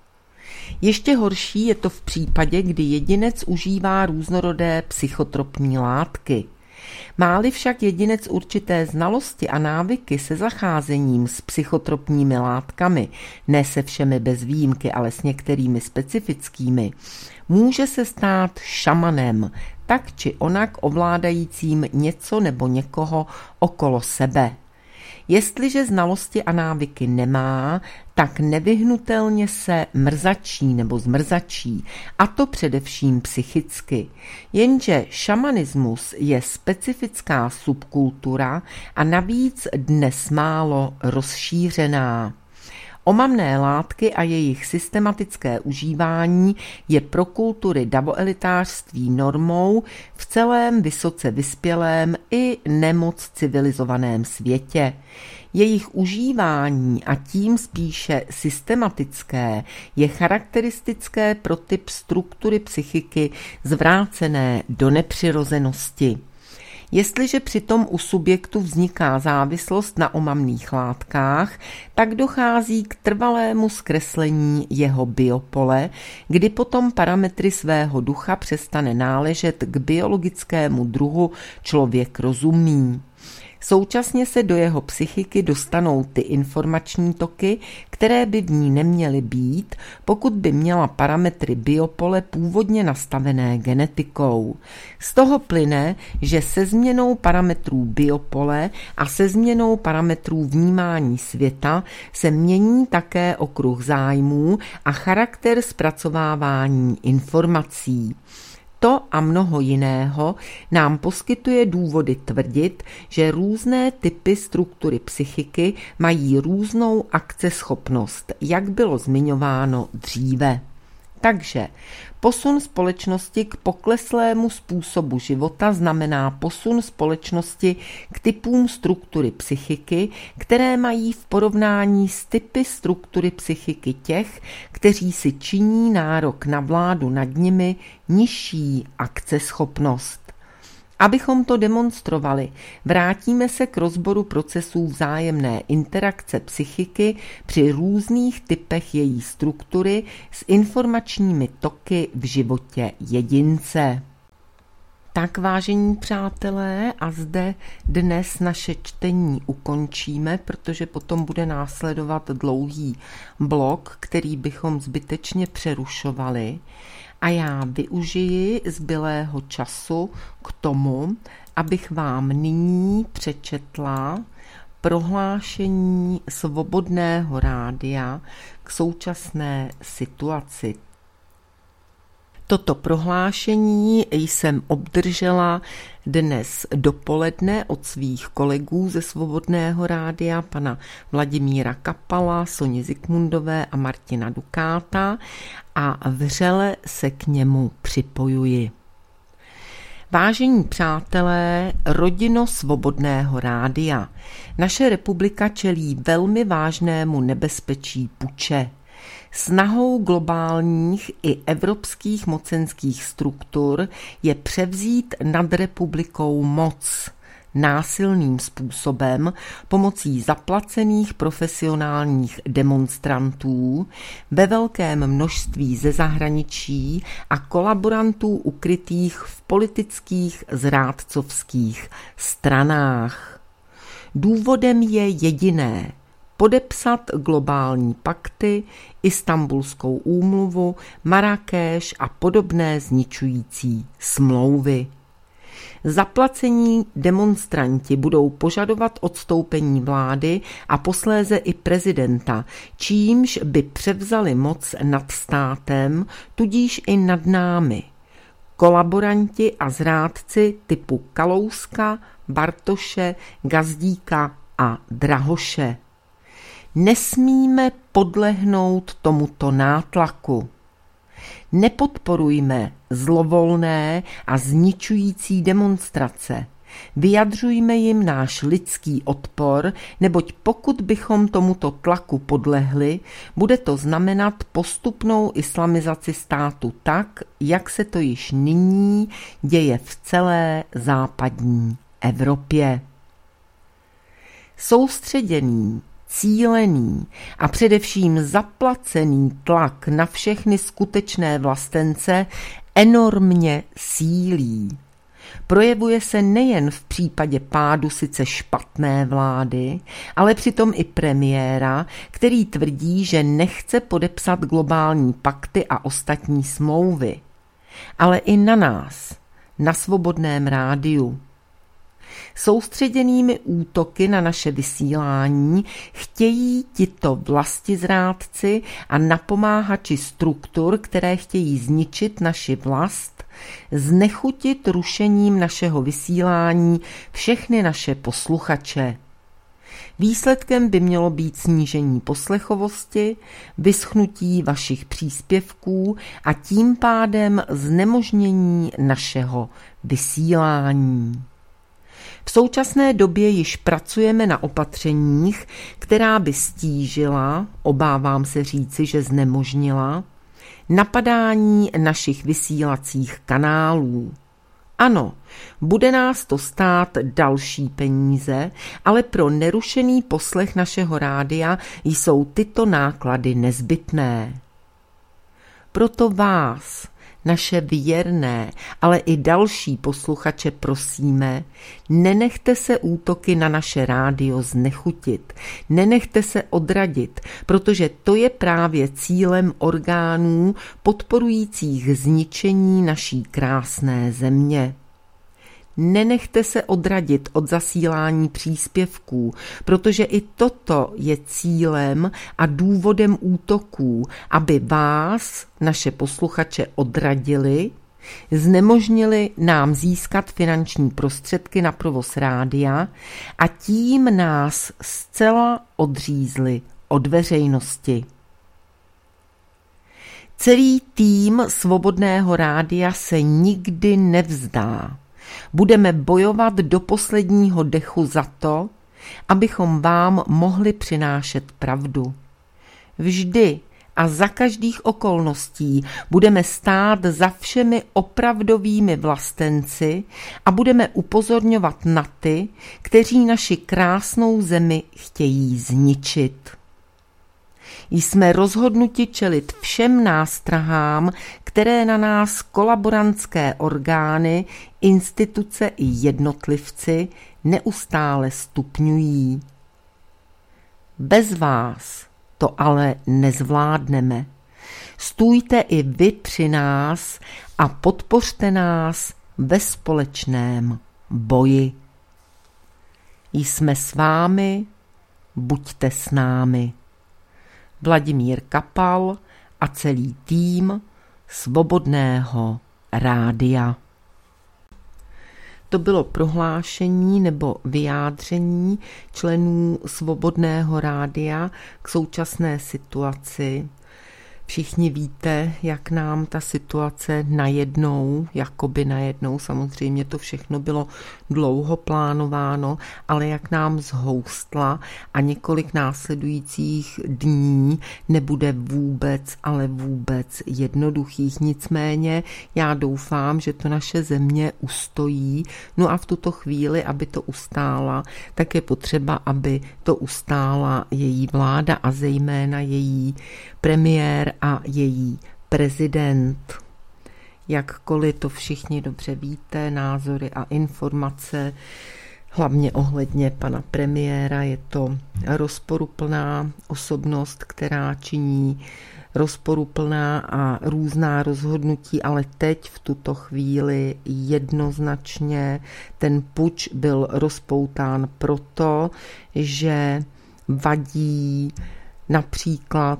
[SPEAKER 1] Ještě horší je to v případě, kdy jedinec užívá různorodé psychotropní látky. Má-li však jedinec určité znalosti a návyky se zacházením s psychotropními látkami, ne se všemi bez výjimky, ale s některými specifickými, může se stát šamanem, tak či onak ovládajícím něco nebo někoho okolo sebe. Jestliže znalosti a návyky nemá, tak nevyhnutelně se mrzačí nebo zmrzačí, a to především psychicky. Jenže šamanismus je specifická subkultura a navíc dnes málo rozšířená. Omamné látky a jejich systematické užívání je pro kultury davoelitářství normou v celém vysoce vyspělém i nemoc civilizovaném světě. Jejich užívání a tím spíše systematické je charakteristické pro typ struktury psychiky zvrácené do nepřirozenosti. Jestliže přitom u subjektu vzniká závislost na omamných látkách, tak dochází k trvalému zkreslení jeho biopole, kdy potom parametry svého ducha přestane náležet k biologickému druhu člověk rozumný. Současně se do jeho psychiky dostanou ty informační toky, které by v ní neměly být, pokud by měla parametry biopole původně nastavené genetikou. Z toho plyne, že se změnou parametrů biopole a se změnou parametrů vnímání světa se mění také okruh zájmů a charakter zpracovávání informací. To a mnoho jiného nám poskytuje důvody tvrdit, že různé typy struktury psychiky mají různou akceschopnost, jak bylo zmiňováno dříve. Takže posun společnosti k pokleslému způsobu života znamená posun společnosti k typům struktury psychiky, které mají v porovnání s typy struktury psychiky těch, kteří si činí nárok na vládu nad nimi, nižší akceschopnost. Abychom to demonstrovali, vrátíme se k rozboru procesů vzájemné interakce psychiky při různých typech její struktury s informačními toky v životě jedince. Tak, vážení přátelé, a zde dnes naše čtení ukončíme, protože potom bude následovat dlouhý blok, který bychom zbytečně přerušovali. A já využiji zbylého času k tomu, abych vám nyní přečetla prohlášení Svobodného rádia k současné situaci. Toto prohlášení jsem obdržela dnes dopoledne od svých kolegů ze Svobodného rádia, pana Vladimíra Kapala, Soni Zikmundové a Martina Dukáta, a vřele se k němu připojuji. Vážení přátelé, rodino Svobodného rádia, naše republika čelí velmi vážnému nebezpečí puče. Snahou globálních i evropských mocenských struktur je převzít nad republikou moc násilným způsobem pomocí zaplacených profesionálních demonstrantů ve velkém množství ze zahraničí a kolaborantů ukrytých v politických zrádcovských stranách. Důvodem je jediné: podepsat globální pakty, Istanbulskou úmluvu, Marrákeš a podobné zničující smlouvy. Zaplacení demonstranti budou požadovat odstoupení vlády a posléze i prezidenta, čímž by převzali moc nad státem, tudíž i nad námi. Kolaboranti a zrádci typu Kalouska, Bartoše, Gazdíka a Drahoše. Nesmíme podlehnout tomuto nátlaku. Nepodporujme zlovolné a zničující demonstrace. Vyjadřujme jim náš lidský odpor, neboť pokud bychom tomuto tlaku podlehli, bude to znamenat postupnou islamizaci státu tak, jak se to již nyní děje v celé západní Evropě. Soustředěný, cílený a především zaplacený tlak na všechny skutečné vlastence enormně sílí. Projevuje se nejen v případě pádu sice špatné vlády, ale přitom i premiéra, který tvrdí, že nechce podepsat globální pakty a ostatní smlouvy. Ale i na nás, na Svobodném rádiu. Soustředěnými útoky na naše vysílání chtějí tito vlastizrádci a napomáhači struktur, které chtějí zničit naši vlast, znechutit rušením našeho vysílání všechny naše posluchače. Výsledkem by mělo být snížení poslechovosti, vyschnutí vašich příspěvků a tím pádem znemožnění našeho vysílání. V současné době již pracujeme na opatřeních, která by stížila, obávám se říci, že znemožnila, napadání našich vysílacích kanálů. Ano, bude nás to stát další peníze, ale pro nerušený poslech našeho rádia jsou tyto náklady nezbytné. Proto vás, naše věrné, ale i další posluchače prosíme, nenechte se útoky na naše rádio znechutit, nenechte se odradit, protože to je právě cílem orgánů podporujících zničení naší krásné země. Nenechte se odradit od zasílání příspěvků, protože i toto je cílem a důvodem útoků, aby vás, naše posluchače, odradili, znemožnili nám získat finanční prostředky na provoz rádia a tím nás zcela odřízli od veřejnosti. Celý tým Svobodného rádia se nikdy nevzdá. Budeme bojovat do posledního dechu za to, abychom vám mohli přinášet pravdu. Vždy a za každých okolností budeme stát za všemi opravdovými vlastenci a budeme upozorňovat na ty, kteří naši krásnou zemi chtějí zničit. Jsme rozhodnuti čelit všem nástrahám, které na nás kolaborantské orgány, instituce i jednotlivci neustále stupňují. Bez vás to ale nezvládneme. Stůjte i vy při nás a podpořte nás ve společném boji. Jsme s vámi, buďte s námi. Vladimír Kapal a celý tým Svobodného rádia. To bylo prohlášení nebo vyjádření členů Svobodného rádia k současné situaci. Všichni víte, jak nám ta situace najednou, samozřejmě to všechno bylo dlouho plánováno, ale jak nám zhoustla a několik následujících dní nebude vůbec, ale vůbec jednoduchých. Nicméně já doufám, že to naše země ustojí. No a v tuto chvíli, aby to ustála, tak je potřeba, aby to ustála její vláda a zejména její premiér a její prezident. Jakkoliv to všichni dobře víte, názory a informace, hlavně ohledně pana premiéra, je to rozporuplná osobnost, která činí rozporuplná a různá rozhodnutí, ale teď v tuto chvíli jednoznačně ten puč byl rozpoután proto, že vadí například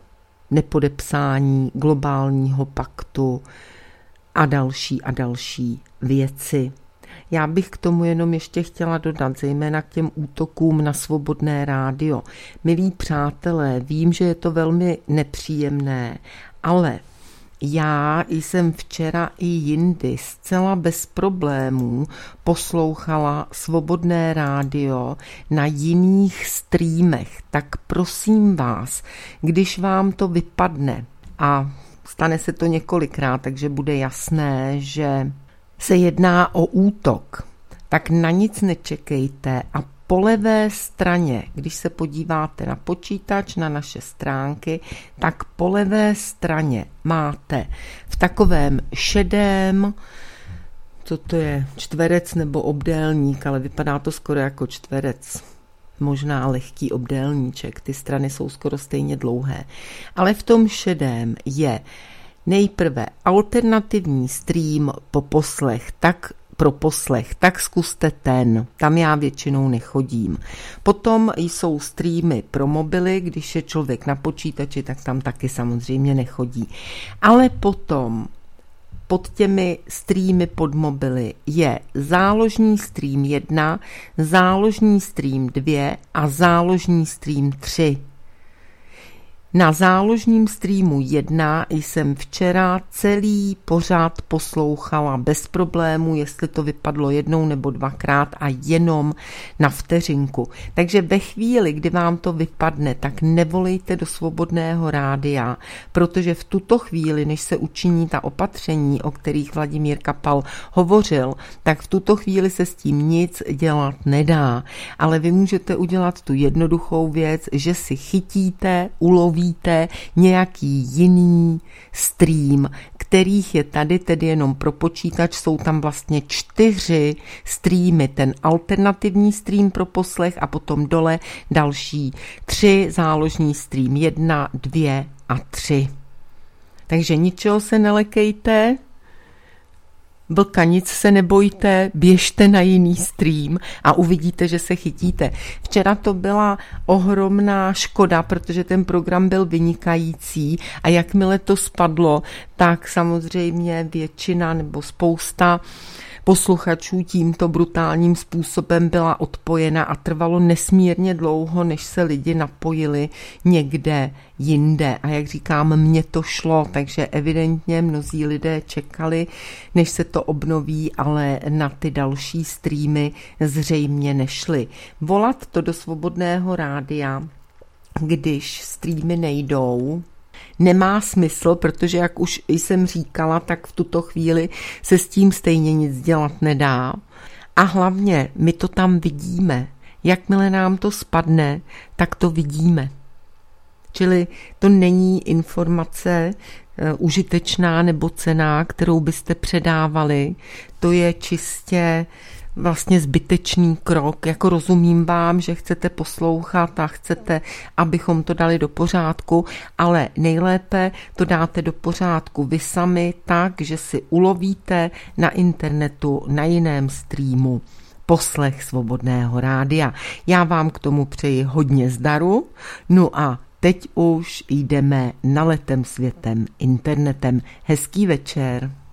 [SPEAKER 1] nepodepsání globálního paktu a další věci. Já bych k tomu jenom ještě chtěla dodat, zejména k těm útokům na Svobodné rádio. Milí přátelé, vím, že je to velmi nepříjemné, ale já jsem včera i jindy zcela bez problémů poslouchala Svobodné rádio na jiných streamech, tak prosím vás, když vám to vypadne a stane se to několikrát, takže bude jasné, že se jedná o útok, tak na nic nečekejte a po levé straně, když se podíváte na počítač, na naše stránky, tak po levé straně máte v takovém šedém, co to je, čtverec nebo obdélník, ale vypadá to skoro jako čtverec, možná lehký obdélníček, ty strany jsou skoro stejně dlouhé, ale v tom šedém je nejprve alternativní stream pro poslech, tak zkuste ten, tam já většinou nechodím. Potom jsou streamy pro mobily, když je člověk na počítači, tak tam taky samozřejmě nechodí. Ale potom pod těmi streamy pod mobily je záložní stream 1, záložní stream 2 a záložní stream 3. Na záložním streamu 1 jsem včera celý pořád poslouchala bez problému, jestli to vypadlo jednou nebo dvakrát a jenom na vteřinku. Takže ve chvíli, kdy vám to vypadne, tak nevolejte do Svobodného rádia, protože v tuto chvíli, než se učiní ta opatření, o kterých Vladimír Kapal hovořil, tak v tuto chvíli se s tím nic dělat nedá. Ale vy můžete udělat tu jednoduchou věc, že si chytíte, ulovíte nějaký jiný stream, kterých je tady tedy jenom pro počítač, jsou tam vlastně 4 streamy, ten alternativní stream pro poslech a potom dole další 3 záložní stream 1, 2 a 3. Takže ničeho se nelekejte, vlka nic se nebojte, běžte na jiný stream a uvidíte, že se chytíte. Včera to byla ohromná škoda, protože ten program byl vynikající a jakmile to spadlo, tak samozřejmě většina nebo spousta posluchačů tímto brutálním způsobem byla odpojena a trvalo nesmírně dlouho, než se lidi napojili někde jinde. A jak říkám, mně to šlo, takže evidentně mnozí lidé čekali, než se to obnoví, ale na ty další streamy zřejmě nešli. Volat to do Svobodného rádia, když streamy nejdou, nemá smysl, protože jak už jsem říkala, tak v tuto chvíli se s tím stejně nic dělat nedá. A hlavně my to tam vidíme. Jakmile nám to spadne, tak to vidíme. Čili to není informace užitečná nebo cenná, kterou byste předávali. To je čistě vlastně zbytečný krok. Jako rozumím vám, že chcete poslouchat a chcete, abychom to dali do pořádku, ale nejlépe to dáte do pořádku vy sami tak, že si ulovíte na internetu, na jiném streamu poslech Svobodného rádia. Já vám k tomu přeji hodně zdaru. No a teď už jdeme naletem světem internetem. Hezký večer.